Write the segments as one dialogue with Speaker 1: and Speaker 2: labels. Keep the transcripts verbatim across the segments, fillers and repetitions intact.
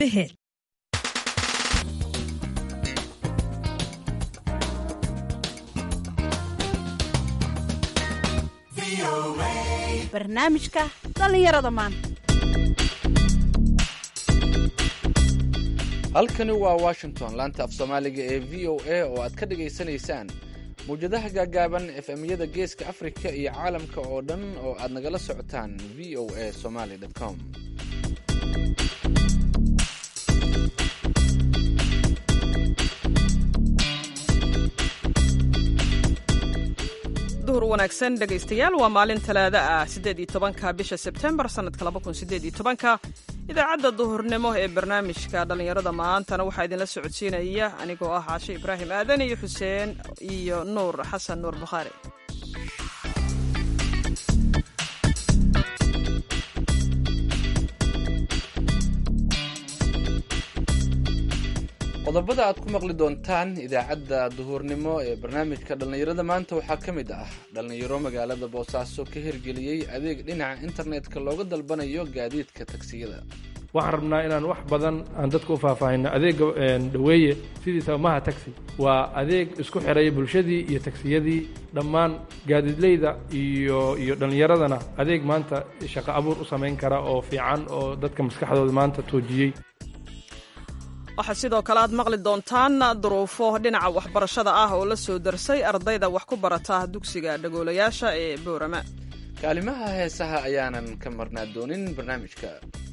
Speaker 1: The Hit.
Speaker 2: barnaamijka dhalinyarada maanta.
Speaker 3: halkani waa washington laanta af soomaaliga ee v o a oo aad ka dhagaysanaysaan mawjadaha gaagaaban f m-yada geeska afrika iyo caalamka oo dhan oo aad nagala socotaan v o a somaly com.
Speaker 4: duhur wanaagsan dhegaystayaal, waa maalin talaado ah siddeed iyo tobanka bisha sebtembar sannadka laba kun siddeed iyo tobanka. idaacadda duhurnimo ee barnaamijka dhallinyarada maantana waxaa idinla socodsiinaya anigoo ah caashe ibraahim aadan iyo xuseen iyo nuur xasan nuur bukhaari.
Speaker 3: qodobada aad ku maqli doontaan idaacadda duhurnimo ee barnaamijka dhallinyarada maanta waxaa ka mid ah dhallinyaro magaalada boosaaso ka hirgeliyey adeeg dhinaca internetka looga dalbanayo gaadiidka tagsiyada.
Speaker 5: waxaan rabnaa inaan wax badan aan dadka u faahfaahino. adeega dhaweeye sidiisa maha taxi waa adeeg isku xiraya bulshadii iyo tagsiyadii dhammaan gaadiidleyda iyo iyo dhallinyaradana adeeg maanta shaqo abuur u samayn kara oo fiican oo dadka maskaxdooda maanta toojiyey.
Speaker 4: waxaa sidoo kale aad maqli doontaan duruufo dhinaca waxbarashada ah oo la soo darsay ardayda wax ku barata dugsiga dhagoolayaasha ee boorama.
Speaker 3: kaalimaha heesaha ayaanan ka marnaa doonin barnaamijka.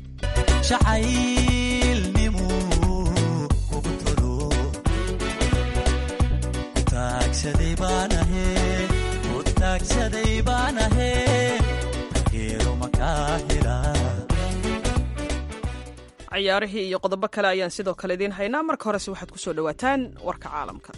Speaker 4: ciyaarihii iyo qodobo kale ayaan sidoo kale idiin haynaa. marka horese waxaad ku soo dhowaataan warka caalamka.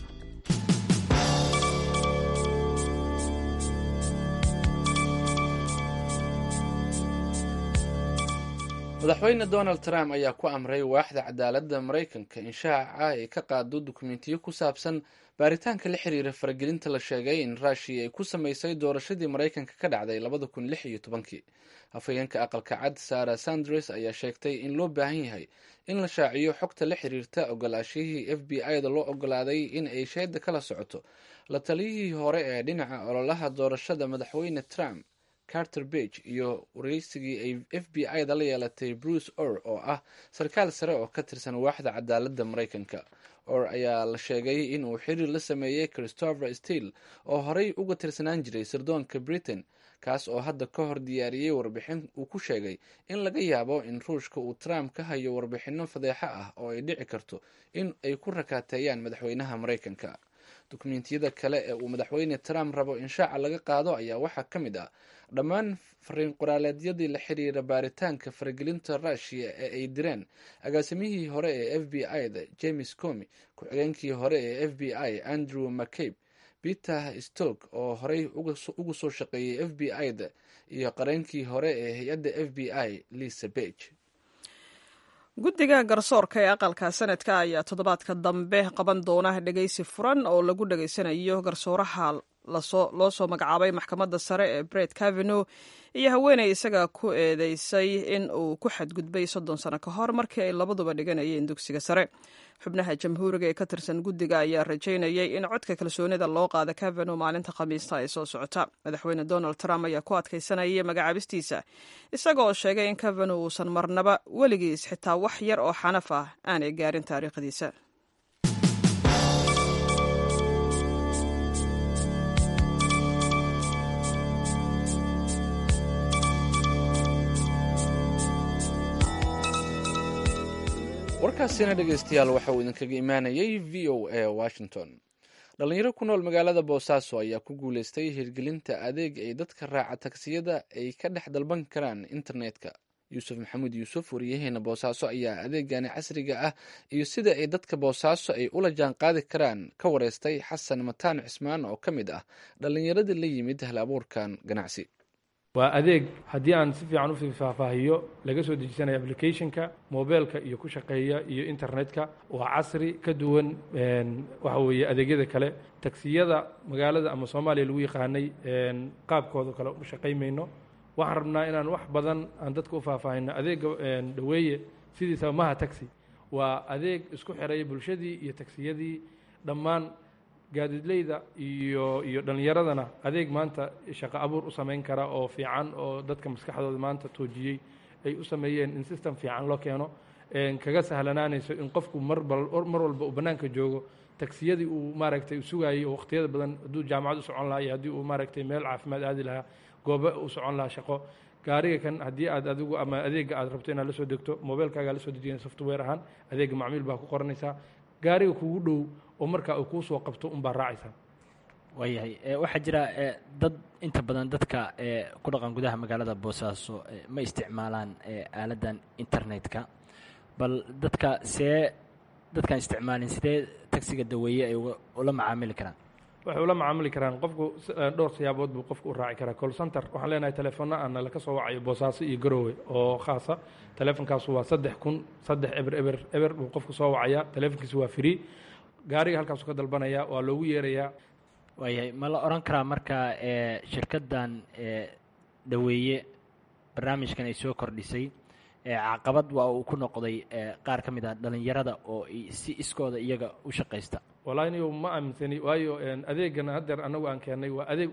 Speaker 3: madaxweyne donald trump ayaa ku amray waaxda cadaaladda maraykanka in shaaca ay ka qaado dukumentiyo ku saabsan baaritaanka la xiriira faragelinta la sheegay in ruushiya ay ku samaysay doorashadii maraykanka ka dhacday labada kun lix iyo tobankii. afhayeenka aqalka cad sarah sanders ayaa sheegtay in loo baahan yahay in la shaaciyo xogta la xiriirta ogolaashihii f b i da loo ogolaaday in ay sheeda kala socoto la taliyihii hore ee dhinaca ololaha doorashada madaxweyne trump carter bage iyo wareysigii ay f b i da la yeelatay bruce orr oo ah sarkaal sare oo ka tirsan waaxda cadaaladda maraykanka. orr ayaa la sheegay in uu xiriir la sameeyey christopher steele oo horey uga tirsanaan jiray sirdoonka britain, kaas oo hadda ka hor diyaariyey warbixin uu ku sheegay in laga yaabo in ruushka uu trump ka hayo warbixinno fadeexo ah oo ay dhici karto in ay ku rakaateeyaan madaxweynaha maraykanka. dukumentiyada kale ee uu madaxweyne trump rabo in shaaca laga qaado ayaa waxaa ka mid ah dhammaan fariin qoraaleedyadii la xiriira baaritaanka faragelinta ruushiya ee ay direen agaasimihii hore ee f b i da james comey, ku-xigeenkii hore ee f b i andrew mccabe, peter stoke oo horey uga soo shaqeeyey f b i da iyo qareenkii hore ee hay-adda f b i lisa bage.
Speaker 4: guddiga garsoorka ee aqalka sanadka ayaa toddobaadka dambe qaban doona dhegaysi furan oo lagu dhegaysanayo garsooraha loo soo magacaabay maxkamadda sare ee Brett Kavanaugh iyo haweeney isaga ku eedeysay in uu ku xadgudbay soddon sano ka hor markii ay labaduba dhiganayeen dugsiga sare. xubnaha jamhuuriga ee ka tirsan guddiga ayaa rajaynayay in codka kalsoonida loo qaado Kavanaugh maalinta khamiista ay soo socota. madaxweyne donald trump ayaa ku adkaysanayay magacaabistiisa isaga oo sheegay in Kavanaugh uusan marnaba weligiis xitaa wax yar oo xanaf ah aanay gaarin taariikhdiisa.
Speaker 3: warkaasina dhegaystayaal waxa uu idinkaga imaanayay v o a washington. dhalinyaro ku nool magaalada boosaaso ayaa ku guuleystay hirgelinta adeeg ay dadka raaca tagsiyada ay ka dhex dalban karaan internetka. yuusuf maxamuud yuusuf wariyaheena boosaaso ayaa adeegani casriga ah iyo sida ay dadka boosaaso ay ula jaan qaadi karaan ka wareystay xasan mataan cismaan oo ka mid ah dhalinyaradii la yimid hal abuurkan ganacsi.
Speaker 5: waa adeeg haddii aan si fiican u faahfaahiyo laga soo dejisanaya applicationka mobilka iyo ku shaqeeya iyo internetka. waa casri ka duwan waxa weeye adeegyada kale. tagsiyada magaalada ama soomaaliya lagu yaqaanay qaabkooda kale u shaqaymayno. waxaan rabnaa inaan wax badan aan dadka u faahfaahino. adeega dhaweeye sidiisa maha taxi waa adeeg isku xiraya bulshadii iyo tagsiyadii dhammaan gaadiidleyda iyo iyo dhallinyaradana adeeg maanta shaqo abuur u samayn kara oo fiican oo dadka maskaxdooda maanta toojiyey ay u sameeyeen in system fiican loo keeno kaga sahlanaanayso in qofku mar mar walba uu bannaanka joogo tagsiyadii uu maaragtay u sugaayey oo wakhtiyada badan hadduu jaamacad u socon lahaa iyo haddii uu maaragtay meel caafimaad aadi lahaa goobo u socon lahaa shaqo gaariga kan haddii aad adigu ama adeega aad rabto inaad la soo degto mobilkaagaa la soo dejina software ahaan adeega macmiil baa ku qoranaysaa gaariga kugu dhow oo markaa uu kuu soo qabto unbaa raacaysaa
Speaker 1: waayahay waxaa jira dad inta badan dadka ku dhaqan gudaha magaalada boosaaso ma isticmaalaan aaladdan internetka bal dadka see dadkaan isticmaalin sidee tagsiga daweeye ay ula macaamili karaan
Speaker 5: waxay ula macaamili karaan qofku dhowr siyaabood buu qofku u raaci karaa call center waxaan leenahay telefoonna aana laka soo wacayo boosaaso iyo garoowe oo khaasa teleefonkaasu waa saddex kun saddex eber eber eber buu qofku soo wacayaa teleefonkiisu waa free gaariga halkaasu ka dalbanaya waa loogu yeerayaa
Speaker 1: waayahay ma la odhan karaa marka shirkaddan daweeye barnaamijkan ay soo kordhisay caqabad waa uu ku noqday qaar ka mid ah dhallinyarada oo si iskooda iyaga u shaqaysta
Speaker 5: wallahi anigu ma aaminsani waayo adeegana haddeer annagu aan keennay waa adeeg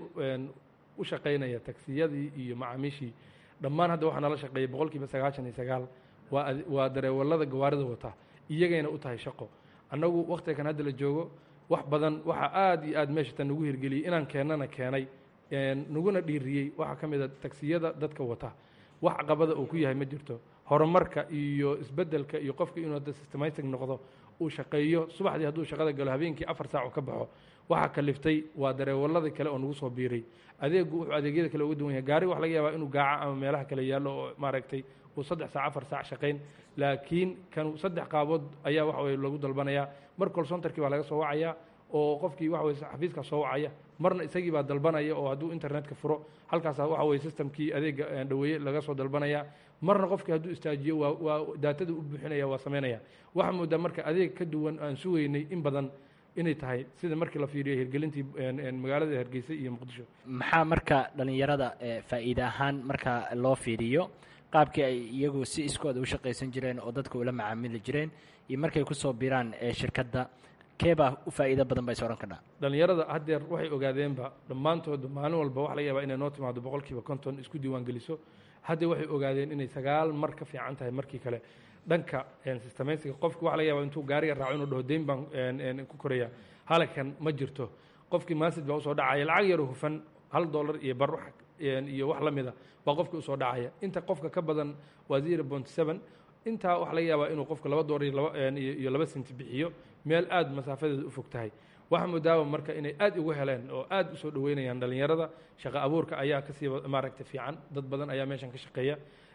Speaker 5: u shaqaynaya tagsiyadii iyo macaamiishii dhammaan hadda waxaa nala shaqeeyay boqol kiiba sagaashan iyo sagaal waa waa dareewallada gawaarida wata iyagayna u tahay shaqo annagu wakhtiga kan hadda la joogo wax badan waxaa aad iyo aad meesha tan nagu hirgeliyey inaan keennana keenay naguna dhiiriyey waxaa ka mid a tagsiyada dadka wata wax caqabada uu ku yahay ma jirto horumarka iyo isbeddelka iyo qofka inuu hadda systematic noqdo uu shaqeeyo subaxdii hadduu shaqada galo habeenkii afar saac uu ka baxo waxaa kaliftay waa dareewalladii kale oo nagu soo biiray adeegu wuxuu adeegyada kale uga duwan yahay gaariga waxa laga yaabaa inuu gaaca ama meelaha kale yaallo oo maaragtay uu saddex saac afar saac shaqayn laakiin kan saddex qaabood ayaa waxa weye lagu dalbanayaa mar call centerkii baa laga soo wacayaa oo qofkii waxa weye xafiiska soo wacaya marna isagii baa dalbanaya oo hadduu internetka furo halkaas waxa weye systemkii adeega dhaweeye laga soo dalbanaya marna qofkii hadduu istaajiyo waa waa daatada u buuxinaya waa samaynaya waxaa moodaa marka adeeg ka duwan aan sugaynay in badan inay tahay sida markii la fiiriyo hirgelintii magaalada Hargeysa iyo Muqdisho
Speaker 1: maxaa marka dhalinyarada faa'iido ahaan marka loo fiiriyo qaabkii ay iyagu si iskooda u shaqaysan jireen oo dadka ula macaamili jireen iyo markay ku soo biiraan shirkadda keebaa u faa'iido badan bay sooran kadhaa
Speaker 5: dhalinyarada haddeer waxay ogaadeenba dhammaantood maalin walba waxa laga yaabaa inay noo timaado boqolkiiba konton isku diiwaan geliso hadda waxay ogaadeen inay sagaal mar ka fiican tahay markii kale dhanka systematiga qofki waxa laga yaabaa intuu gaariga raaco inuu dhaho deyn baan ku koraya halkan ma jirto qofkii maasid baa usoo dhacaya lacag yaro hufan hal dollar iyo bar iyo wax la mida baa qofkii usoo dhacaya inta qofka ka badan waa zero point seven intaa waxa laga yaabaa inuu qofka laba dollar iyo laba senti bixiyo meel aad masaafadeeda u fog tahay waxaa moodaaba marka inay aad ugu heleen oo aad usoo dhaweynayaan dhalinyarada shaqo abuurka ayaa kasii maaragtay fiican dad badan ayaa meeshan ka shaqeeya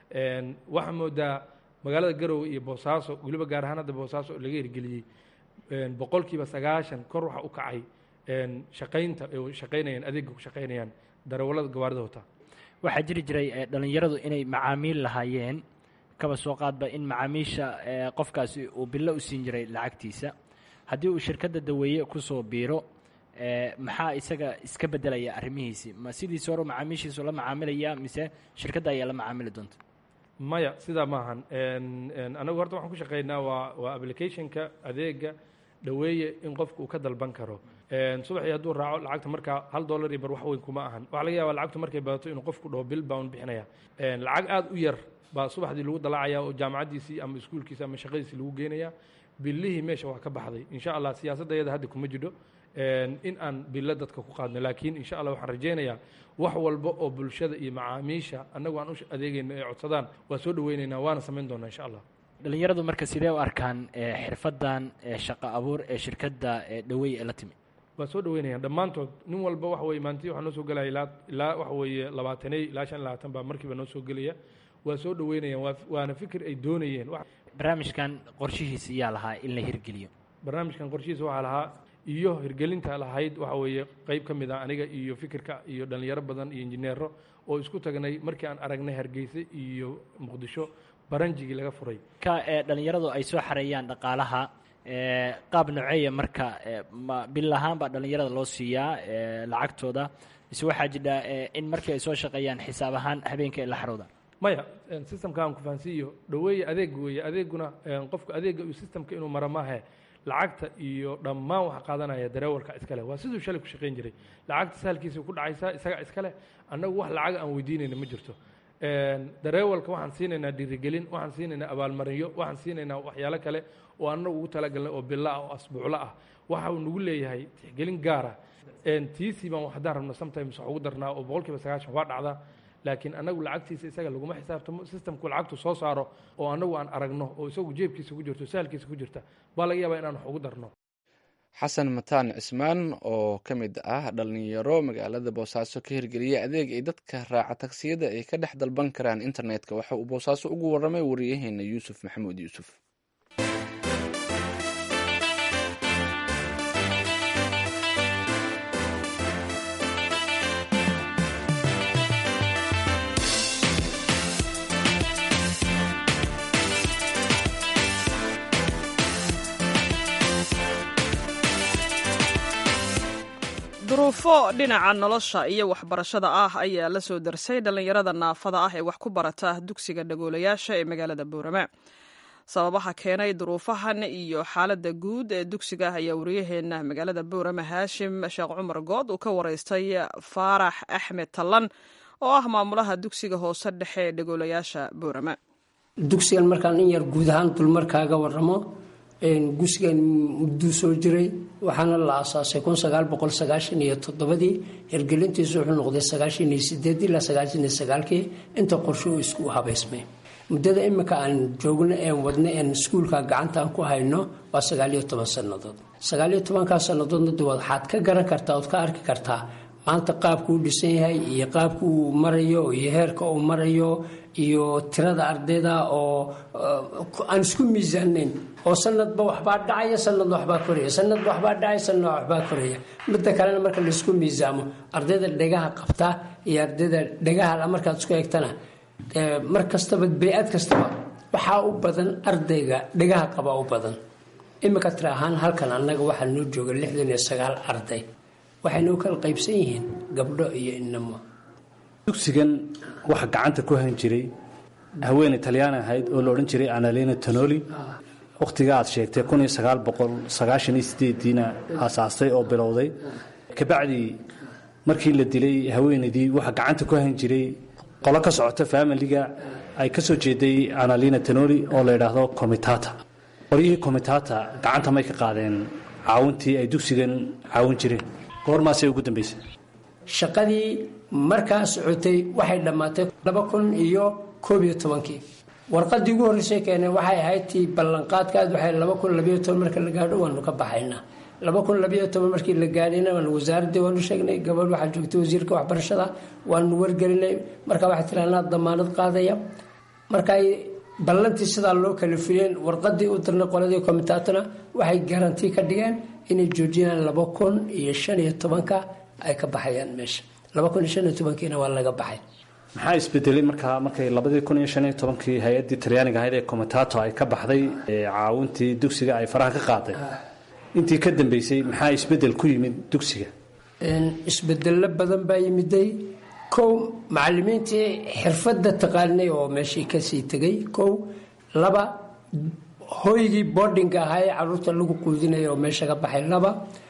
Speaker 5: waxaa moodaa magaalada Garowe iyo Boosaaso waliba gaar ahaan hadda Boosaaso laga hirgeliyey boqolkiiba sagaashan kor waxa u kacay shaqaynta ay shaqaynayaan adeegga ku shaqaynayaan darawallada gawaarida wata
Speaker 1: waxaa jiri jiray dhalinyaradu inay macaamiil lahaayeen kaba soo qaadba in macaamiisha qofkaasi uu bilo u siin jiray lacagtiisa haddii uu shirkadda daweeye ku soo biiro maxaa isaga iska beddelaya arrimihiisi ma sidiisa hore macaamiishiisu la macaamilaya mise shirkadda ayaa la macaamili doonta
Speaker 5: maya sidaa maahan anagu horta waxaan ku shaqaynaa waa waa applicationka adeega dhaweeye in qofku uu ka dalban karo subaxii hadduu raaco lacagta markaa hal dollar iyo bar wax weyn kuma ahan waxaa laga yaabaa lacagtu markay badato inuu qofku dhaho bil baan bixinaya lacag aad u yar baa subaxdii lagu dalaacaya oo jaamacaddiisii ama iskuulkiisa ama shaqadiisii lagu geenaya billihii meesha waa ka baxday insha allah siyaasadda iyada hadda kuma jidho in aan bilo dadka ku qaadno laakiin insha allah waxaan rajaynayaa wax walba oo bulshada iyo macaamiisha annagu aan u adeegayno ay codsadaan waa soo dhaweynaynaa waana samayn doonaa insha allah
Speaker 1: dhalinyaradu marka sidee u arkaan xirfaddan shaqo abuur ee shirkadda dhaweeye ee la timi
Speaker 5: waa soo dhaweynayaan dhammaantood nin walba waxa weye maantii waxaa noo soo gelaya ilaa ilaa waxa weeye labaataney ilaa shan labaatan baa markiiba noo soo gelaya waa soo dhaweynayaan waa waana fikir ay doonayeen
Speaker 1: barnaamijkan qorshihiisa iyaa lahaa in la hirgeliyo
Speaker 5: barnaamijkan qorshihiisa waxaa lahaa iyo hirgelinta lahayd waxa weeye qayb ka mid ah aniga iyo fikirka iyo dhalinyaro badan iyo injineero oo isku tagnay markii aan aragnay Hargeysa iyo Muqdisho baranjigii laga furay
Speaker 1: ka dhalinyaradu ay soo xareeyaan dhaqaalaha qaab nooceeya marka bil ahaan baa dhalinyarada loo siiyaa lacagtooda mise waxaa jira in markii ay soo shaqeeyaan xisaab ahaan habeenkii la xarooda
Speaker 5: maya systemka aan ku fahansiiyo dhaweeye adeeg weeye adeeguna qofka adeega iyo systemka inuu mara maahe lacagta iyo dhammaan waxa qaadanaya dareewalka iskale waa siduu shalay ku shaqayn jiray lacagta sahalkiisa ku dhacaysaa isaga iskale annagu wax lacag aan weydiinayna ma jirto dareewalka waxaan siinaynaa dhiirigelin waxaan siinaynaa abaalmarinyo waxaan siinaynaa waxyaalo kale oo annagu ugu talagalnay oo bilo ah oo asbuuclo ah waxa uu nagu leeyahay tixgelin gaara tiisii baan haddaan rabno sometimes wax ugu darnaa oo boqolkiiba sagaashan waa dhacdaa laakiin annagu lacagtiisa isaga laguma xisaabtamo systemku lacagtu soo saaro oo annagu aan aragno oo isagu jeebkiisa ku jirto sahalkiisa ku jirta baa laga yaabaa inaan wax ugu darno
Speaker 3: xasan mataan cismaan oo ka mid ah dhalinyaro magaalada boosaaso ka hirgeliyay adeeg ay dadka raaca tagsiyada ay ka dhex dalban karaan internetka waxa uu boosaaso ugu warramay wariyaheena yuusuf maxamuud yuusuf
Speaker 4: duruufo dhinaca nolosha iyo waxbarashada ah ayaa la soo darsay dhallinyarada naafada ah ee wax ku barata dugsiga dhagoolayaasha ee magaalada boorama sababaha keenay duruufahan iyo xaaladda guud ee dugsiga ayaa wariyaheena magaalada boorama haashim sheekh cumar good uu ka waraystay faarax axmed tallan oo ah maamulaha dugsiga hoose dhexe ee dhagoolayaasha boorama
Speaker 6: dugsigan markaan in yar guud ahaan dulmarkaaga waramo gusgan mudduu soo jiray waxaana la aasaasay kun sagaal boqol sagaashan iyo toddobadii hirgelintiisu wuxuu noqday sagaashan iyo sideed ilaa sagaashan iyo sagaalkii inta qorshe uu isku habaysmay muddada imika aan joogno een wadno een iskuulka gacanta aan ku hayno waa sagaal iyo toban sannadood sagaal iyo tobankaa sannadoodna de waxaad ka garan kartaa ood ka arki kartaa maanta qaabku u dhisan yahay iyo qaabku uu marayo iyo heerka uu marayo iyo tirada ardayda oo aan isku miisaanayn oo sanadba waxbaa dhacaya sanadna waxbaa koraya sanadba waxbaa dhacaya sanadna waxbaa koraya midda kalena marka laisku miisaamo ardayda dhegaha qabta iyo ardayda dhegaha markaad isku eegtana mar kastaba bay-ad kastaba waxaa u badan ardayga dhegaha qaba u badan imika tira ahaan halkan annaga waxaa noo jooga lixdan iyo sagaal arday waxayna u kala qaybsan yihiin gabdho iyo inamo
Speaker 7: dugsigan waxa gacanta ku han jiray haweeney talyaan ahayd oo la odhan jiray Annalena Tonoli waqtiga aad sheegtay kun iyo sagaal boqol sagaashan iyo sideed-diina aasaasay oo bilowday kabacdi markii la dilay haweeneydii waxa gacanta ku han jiray qolo ka socota family-ga ay ka soo jeeday Annalena Tonoli oo la yiraahdo Komitata qoriyii Komitata gacanta may ka qaadeen caawintii ay dugsigan caawin jireen goormaasay ugu dambeysay
Speaker 6: shaqadii markaa socotay waxay dhammaatay laba kun iyo koob iyo tobankii warqadii ugu horreysay keenay waxay ahayd tii ballanqaadkaad waxay laba kun labiyo toban marka la gaadho waanu ka baxaynaa laba kun labiyo toban markii la gaadhayna waanu wasaaraddii waanu sheegnay gabadh waxaa joogtay wasiirka waxbarashada waanu wargelinay markaa waxay tiri anaa damaanad qaadaya markay ballantii sidaa loo kala fiyeen warqadii u dirnay qoladii komitaatona waxay garantii ka dhigeen inay joojiyaan laba kun iyo shan iyo tobanka ay ka baxayaan meesha laba kun iyo shan iyo tobankiina waa laga baxay
Speaker 7: maxaa isbedelay markaa markay labadii kun iyo shan iyo tobankii hay-addii talyaaniga ahayd ee komitato ay ka baxday caawintii dugsiga ay faraha ka qaaday intii ka dambeysay maxaa isbedel ku yimid dugsiga
Speaker 6: isbedello badan baa yimiday kow macallimiintii xirfadda taqaanay oo meeshii kasii tegay kow laba hooygii boardinga ahaa ee caruurta lagu quudinaya oo meesha ka baxay laba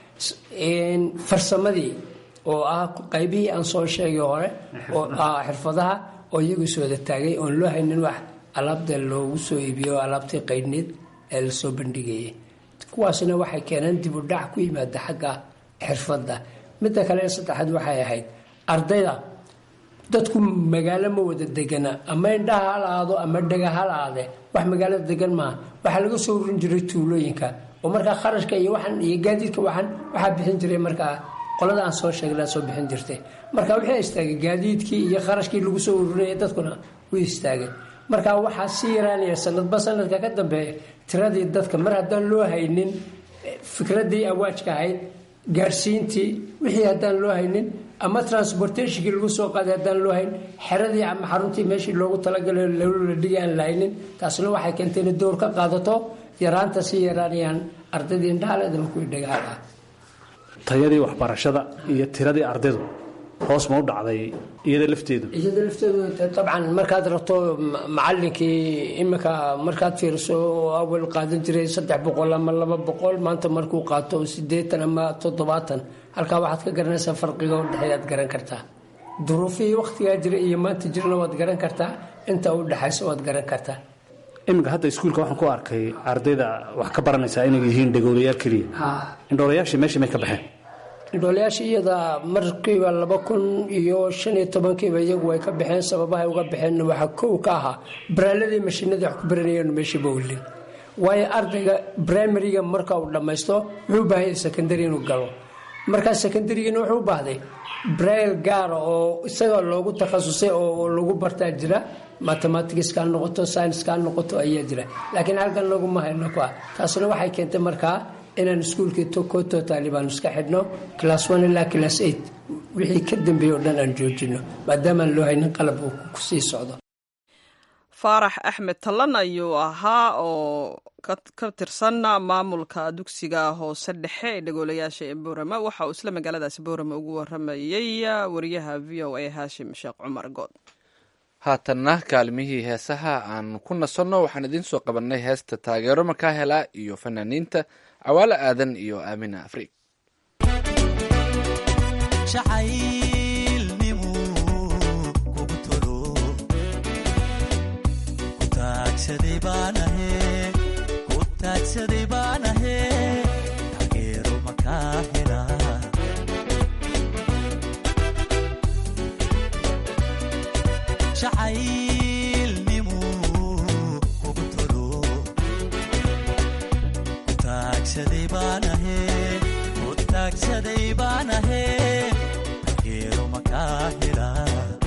Speaker 6: farsamadii oo ah qaybihii aan soo sheegay hore oo ah xirfadaha oo iyagu soo wada taagay oon loo haynin wax alaabta loogu soo iibiyo alaabtii qaydhneed ee lasoo bandhigayay kuwaasna waxay keeneen dib u dhac ku yimaada xagga xirfadda midda kale saddexaad waxay ahayd ardayda dadku magaalo ma wada degana ama indhaha ha la-aado ama dhega ha la-aade wax magaalada degan maaha waxaa laga soo urin jiray tuulooyinka oo markaa kharashka iyo waxan iyo gaadiidka waxan waxaa bixin jiray markaa qolada aan soo sheegnaa soo bixin jirtay marka wixii istaagay gaadiidkii iyo kharashkii lagu soo ururinayay dadkuna way istaagay marka waxaa sii yaraanaya sanadba sanadka ka dambeeya tiradii dadka mar haddaan loo haynin fikradii awaajka ahayd gaarsiintii wixii haddaan loo haynin ama transportationkii lagu soo qaaday haddaan loo hayn xeradii ama xaruntii meeshii loogu talagalay la dhigi aan la haynin taasna waxay keentay inay dowr ka qaadato yaraanta sii yaraanayaan ardaydii indhaaleed ama kuwii dhagaal ah
Speaker 7: tayadii waxbarashada iyo tiradii ardaydu hoos ma u dhacday iyada lafteedu
Speaker 6: iyada lafteedu dabcan markaad rabto macallinkii iminka markaad fiiriso awal qaadan jiray saddex boqol ama laba boqol maanta markuu qaato siddeetan ama toddobaatan halkaa waxaad ka garanaysaa farqiga u dhexeeyaad garan kartaa duruufihii wakhtigaa jira iyo maanta jirna waad garan kartaa inta u dhexaysa waad garan kartaa
Speaker 7: iminka hadda iskuulka waxaan ku arkay ardayda wax ka baranaysaa inay yihiin dhagoolayaal keliya indhoolayaashii meesha may ka baxeen
Speaker 6: indhoolayaasha iyada markiiba laba kun iyo shan iyo tobankiiba iyagu way ka baxeen sababahay uga baxeen waxaa kow ka ahaa baraaladii mashiinadii wax ku baranayeen meeshiiba welin waayo ardayga brimariga marka uu dhammaysto wuxuu u baahan yahay secondary inuu galo markaa secondarygina wuxuu u baahday braille gaara oo isaga loogu takhasusay oo lagu bartaa jira mathematicskaa noqoto sciencekaa noqoto ayaa jira laakiin halkan laguma hayno ku ah taasna waxay keentay markaa inaan iskuulkii ko totaali baanu iska xidhno class one ilaa class eight wixii ka dambeeyey oo dhan aan joojino maadaamaan loo haynin qalab uu kusii socdo
Speaker 4: faarax axmed tallan ayuu ahaa oo ka tirsan maamulka dugsiga hoose dhexe ee dhagoolayaasha ee boorama waxa uu isla magaaladaasi boorama ugu waramayey wariyaha v o a haashim sheekh cumar good
Speaker 3: haatanna kaalmihii heesaha aan ku nasanno waxaan idiin soo qabannay heesta taageero makaa helaa iyo fanaaniinta cawaale aadan iyo aamina afriig
Speaker 8: taagsaday baan ahee taageero makaa helaa jacaylnimuu kugu tolo ku taagsaday baan ahee ku taagsaday baan ahee taageero makaa helaa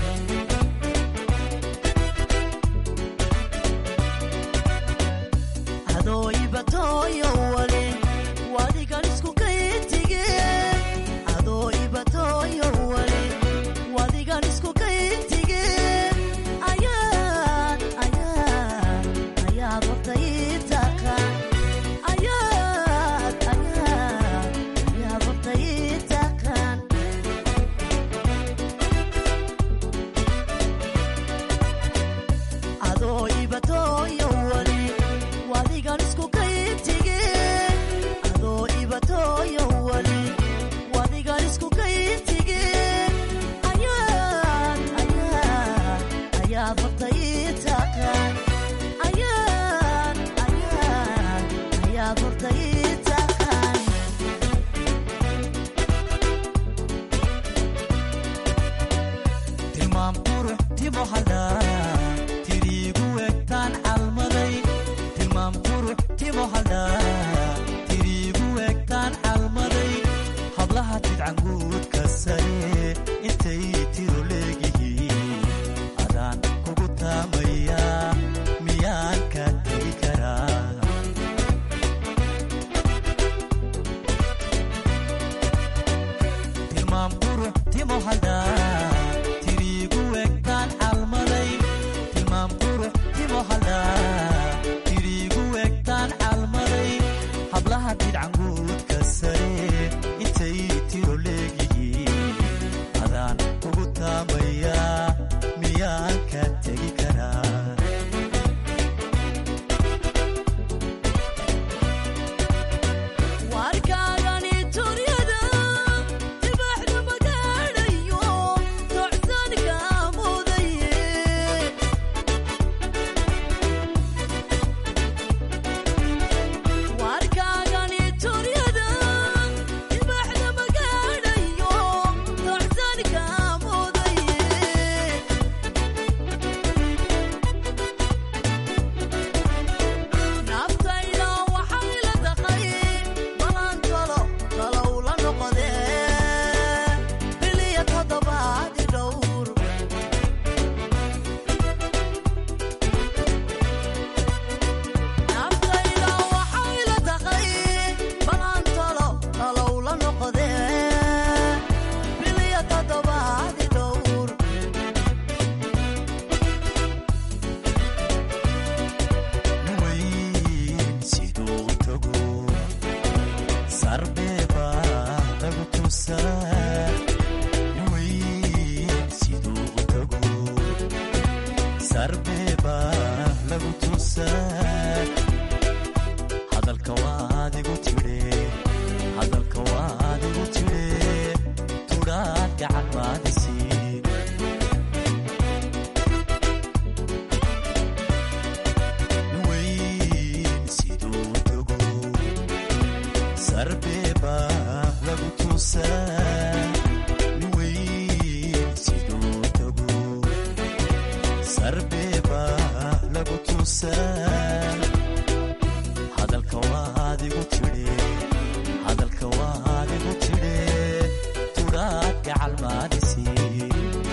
Speaker 8: adooibatoyo wale wadigan isku kaintige adoo ibatoyo wale wadigan isku kaintige ayaad ayaad ayaad waqtayitaka ayaad ayaad ayaad waqtayitakan adoo ibatoyo wale wadigan isku kaintige adoo ibatoyo wali wadigan isku kaintige ayaad ayaad ayaad waqtayitaqan ayaad ayaad ayaad waqtayitaqan tilmaam qurux timo haldaa tiriigu egtaan calmaday tiriigu egtaan calmaday hablaha tidcanguudka sare intay tiro leegihiin adaan kugu taamayaa miyaan ka tegi karaa tilmaam qurux timo haldaa tiriigu egtaan calmaday tilmaam qurux timo haldaa hablaha tidcanguudka sare intay tiro leegihiin adaan kugu taamayaa miyaan ka tegi karaa warkaagani turyada dibaxdu magaadhayo tocsanka mudaye warkaagani turya waad igu tidhe hadalka waad igu tidhe tudhaad gacan maadisiin weyn siduu tago sarbeeba lagu tuusaa weyn siduu tago sarbeeba lagu tuusaa hadalka waad igu tidhe hadalka waad igu tidhe tudhaad gacal maadisiin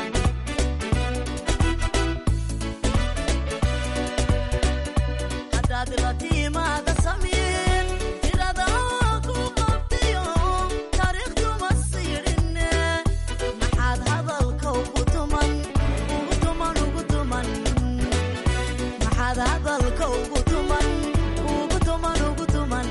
Speaker 9: haddaad la timaada samiin tirada ku qabtayo taariikhduma siidhinne maxaad hadalka ugu tuman ugu tuman ugu tuman maxaad hadalka ugu tuman ugu tuman ugu tuman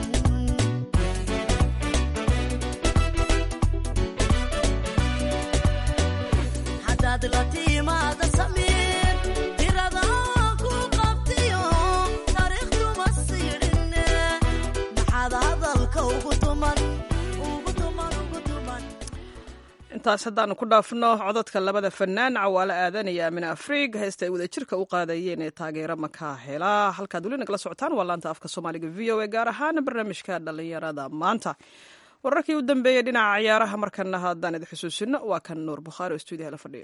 Speaker 9: haddaad la timaada samiin tirada ku qabtayo taariikhduma siidhinne maxaad hadalka ugu tuman ugu tuman ugu tuman
Speaker 4: intaas haddaanu ku dhaafno codadka labada fanaan cawaale aadan iyo aamine afriig heesta ay wadajirka u qaadayeen ee taageero makaa hela halkaad weli nagala socotaan waa laanta afka soomaaliga v o a gaar ahaan barnaamijka dhallinyarada maanta wararkii u dambeeyey dhinaca ciyaaraha markana haddaan idin xusuusino waa kan nuur bukhaari oo stuudiyaha la fadhiya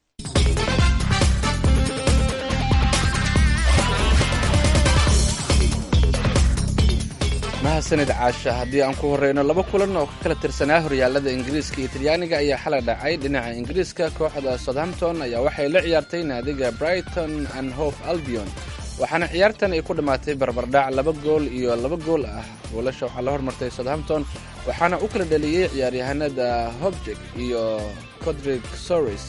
Speaker 3: mahadsanid caasha haddii aan ku horeyno laba kulan oo ka kala tirsanaa horyaalada ingiriiska iyo talyaaniga ayaa xalay dhacay dhinaca ingiriiska kooxda southampton ayaa waxay la ciyaartay naadiga brighton and hove albion waxaana ciyaartan ay ku dhammaatay barbardhac laba gool iyo laba gool ah goolasha waxaa la hormartay southampton waxaana u kala dhaliyey ciyaaryahanada hobjek iyo codrig soris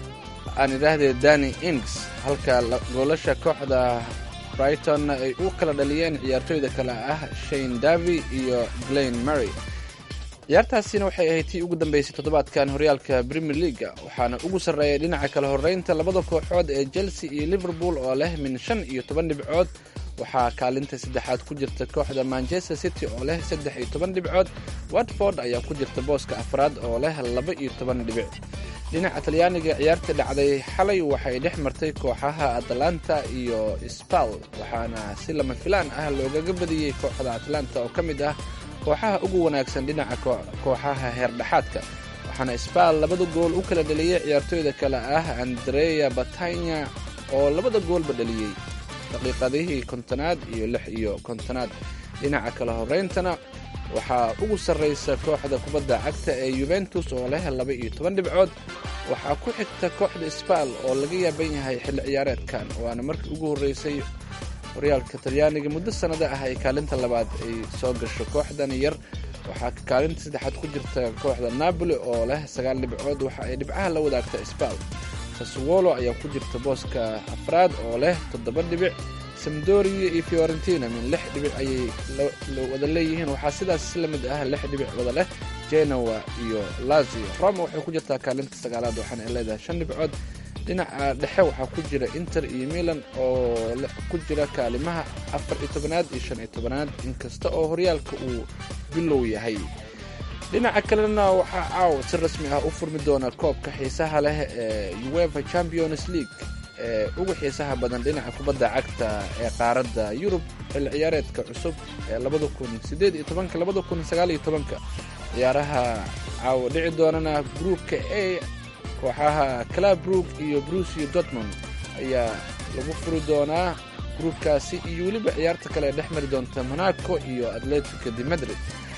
Speaker 3: aan idhaahdee dani ings halka goolasha kooxda brighton ay u kala dhaliyeen ciyaartooyda kale ah shane davy iyo glen mary ciyaartaasina waxay ahayd tii ugu dambeysay toddobaadkan horyaalka premier leaga waxaana ugu sarreeyay dhinaca kala horreynta labada kooxood ee chelsea iyo liverpool oo leh min shan iyo toban dhibcood waxaa kaalinta saddexaad ku jirta kooxda manchester city oo leh saddex iyo toban dhibcood watford ayaa ku jirta booska afraad oo leh laba iyo toban dhibic dhinaca talyaaniga ciyaarta dhacday xalay waxay dhex martay kooxaha atlanta iyo spal waxaana si lama filaan ah loogaga badiyey kooxda atlanta oo ka mid ah kooxaha ugu wanaagsan dhinaca kooxaha heerdhexaadka waxaana spal labada gool u kala dhaliyey ciyaartooyda kale ah andrea batanya oo labada goolba dhaliyey daqiiqadihii kontonaad iyo lix iyo kontonaad dhinaca kala horeyntana waxaa ugu sarraysa kooxda kubadda cagta ee yuventus oo leh laba iyo toban dhibcood waxaa ku xigta kooxda spal oo laga yaaban yahay xilli ciyaareedkan waana markii ugu horreysay horyaalka talyaaniga muddo sannada ah ay kaalinta labaad ay soo gasho kooxdan yar waxaa kaalinta saddexaad ku jirta kooxda napoli oo leh sagaal dhibcood waxa ay dhibcaha la wadaagta spal saswolo ayaa ku jirta booska afraad oo leh toddoba dhibic samdoria iyo fiorentina min lix dhibic ayay wada leeyihiin waxaa sidaas si la mid ah lix dhibic wada leh genoa iyo lazio roma waxay ku jirtaa kaalinta sagaalaad waxaana ay leedahay shan dhibcood dhinaca dhexe waxaa ku jira inter iyo milan oo ku jira kaalimaha afar iyo tobanaad iyo shan iyo tobanaad inkasta oo horyaalka uu bilow yahay dhinaca kalena waxaa caaw si rasmi ah u furmi doona koobka xiisaha leh ee uefa champions league ee ugu xiisaha badan dhinaca kubadda cagta ee qaaradda yurub xilli ciyaareedka cusub ee labada kun sideed iyo tobanka labada kun sagaal iyo tobanka ciyaaraha caawa dhici doonana gruupka a kooxaha clabrook iyo brucio dortmund ayaa lagu furi doonaa gruupkaasi iyo weliba ciyaarta kale ee dhex mari doonta monaco iyo atletico de madrid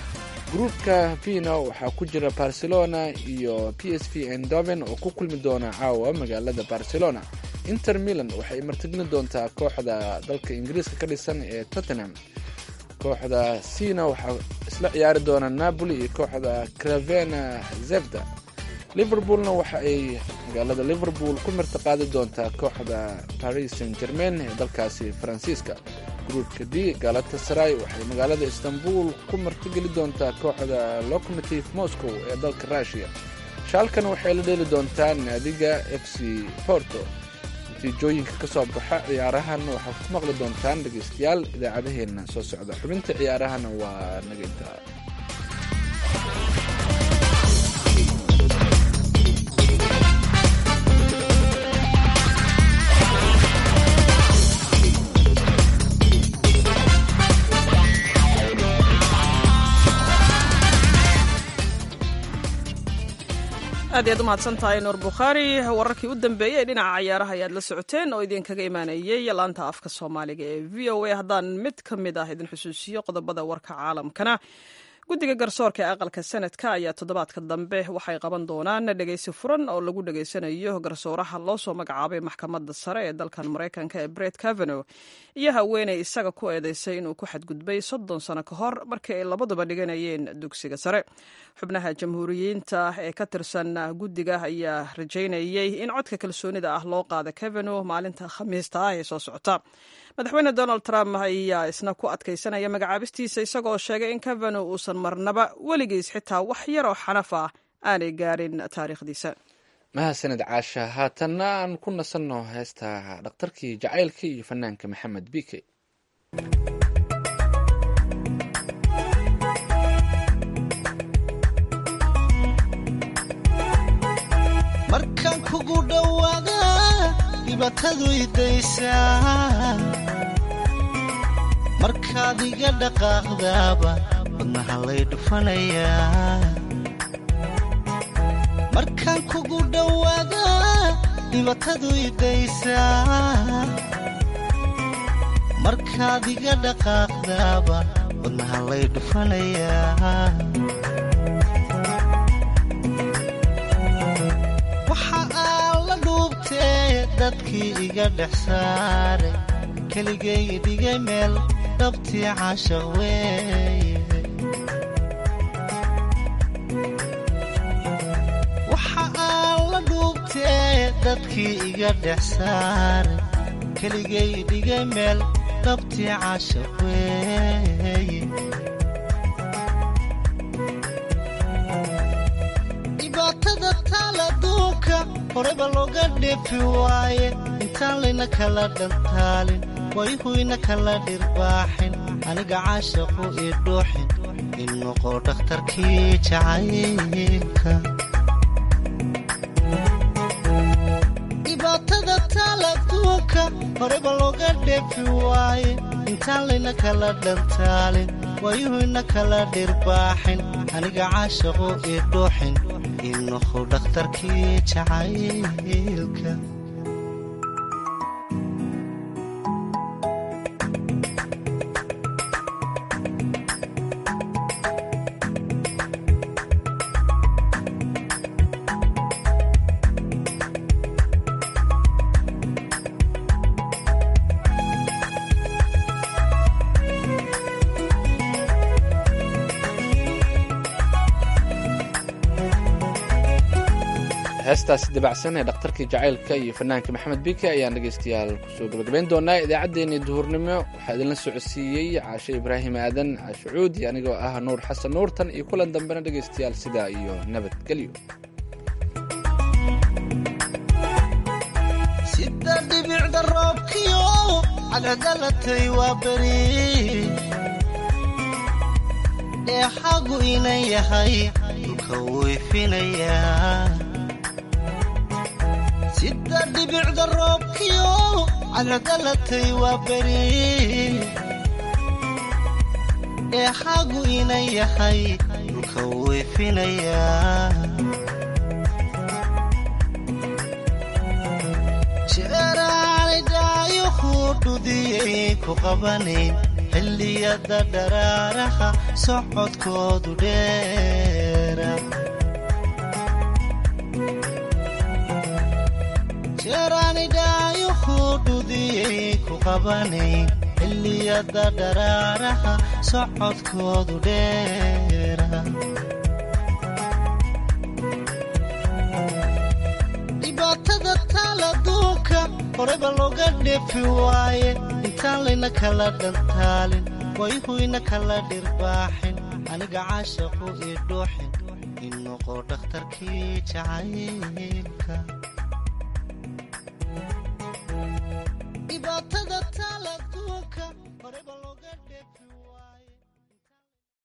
Speaker 3: gruupka vino waxaa ku jira barcelona iyo p s v endoven oo ku kulmi doona caawa magaalada barcelona inter milan waxay martigelin doontaa kooxda dalka ingiriiska ka dhisan ee tottenham kooxda sina waxaa isla ciyaari doona napoli iyo kooxda cravena zevda liverpoolna waxa ay magaalada liverpool ku martiqaadi doontaa kooxda paris saint germain ee dalkaasi faransiiska gruupka d galatasaray waxay magaalada istanbul ku martigeli doontaa kooxda locomotive moscow ee dalka russia shaalkan waxay la dheeli doontaa naadiga f c porto natiijooyinka ka soo baxa ciyaarahan waxaad ku maqli doontaan dhegaystayaal idaacadaheenna soo socda. xubinta ciyaarahana waa naga intaa.
Speaker 4: aad iyaad u mahadsan tahay nuur bukhaari. wararkii u dambeeyey ee dhinaca ciyaaraha ayaad la socoteen oo idinkaga imaanayey laanta afka soomaaliga ee v o a. haddaan mid ka mid ah idin xusuusiyo qodobada warka caalamkana, guddiga garsoorka ee aqalka sanadka ayaa toddobaadka dambe waxay qaban doonaan dhegeysi furan oo lagu dhegeysanayo garsooraha loo soo magacaabay maxkamadda sare ee dalkan maraykanka ee Brett Kavanaugh iyo haweeney isaga ku eedeysay inuu ku xadgudbay soddon sano ka hor markii ay labaduba dhiganayeen dugsiga sare. xubnaha jamhuuriyiinta ee ka tirsan guddiga ayaa rajaynayay in codka kalsoonida ah loo qaado Kavanaugh maalinta khamiista ah ee soo socota. madaxweyne Donald Trump ayaa isna ku adkaysanaya magacaabistiisa isagoo sheegay in Kavanaugh uusan marnaba weligiis xitaa wax yar oo xanaf ah aanay gaarin taariikhdiisa.
Speaker 3: mahadsanid caasha. haatanna aan ku nasanno heesta dhakhtarkii jacaylka iyo fanaanka maxamed bike.
Speaker 10: markaan kugu dhowaada dhibaatadu idaysaa, markaad iga dhaqaaqdaaba wadnaha lay dhufanayaa. markaan kugu dhowaada dhibaatadu idaysaa, markaad iga dhaqaaqdaaba wadnaha lay dhufanayaa. waxa aan la dhuubtee dadkii iga dhex saaray, keligay dhigay meel dhabtii caashaq weeye. waxa aan la dhuubtee dadkii iga dhex saaray, keligay dhigay meel dhabtii caashaq weeye. dhibaatada taal adduunka horeba looga dheefi waaye, intaan layna kala dhantaalin wayhuyna kala dhirbaaxin, aniga caashaqu ii dhuuxin in noqo dhakhtarkii jacaylka. dhibaatada taal adduunka horeba looga dheefi waaye, intaan layna kala dhantaalin wayhuyna kala dhirbaaxin, aniga caashaqu ii dhuuxin in noqo dhakhtarkii jacaylka.
Speaker 3: heestaasi dabacsan ee dhakhtarkii jacaylka iyo fanaanka maxamed bike ayaan dhegaystayaal kusoo gabagabayn doonaa idaacaddeenii duhurnimo. waxaa idinla socodsiiyey caashe ibraahim aadan caashucuud iyo anigoo ah nuur xasan nuurtan, iyo kulan dambena dhegaystayaal sidaa iyo nabadgelyo.
Speaker 10: sida dhibicda roobkiyo cadcadalatay waa beri, dheexagu inan yahay dhulka wuu ifinayaa. sida dhibicda roobkiyo cadcadalatay waa beri, dheexagu inan yahay dhulka wuu ifinayaa. jeeraanay dhaayuhu dhudiyey ku qabanayn, xilliyada dharaaraha socodkoodu dheera. jeeraanay dhaayuhu dhudiyey ku qabanayn, xilliyada dharaaraha socodkoodu dheera. dhibaatada taal adduunka horeba looga dheefi waaye, intaan layna kala dhantaalin wayhuyna kala dhirbaaxin, aniga caashaqu ii dhuuxin in noqo dhakhtarkii jacaylka.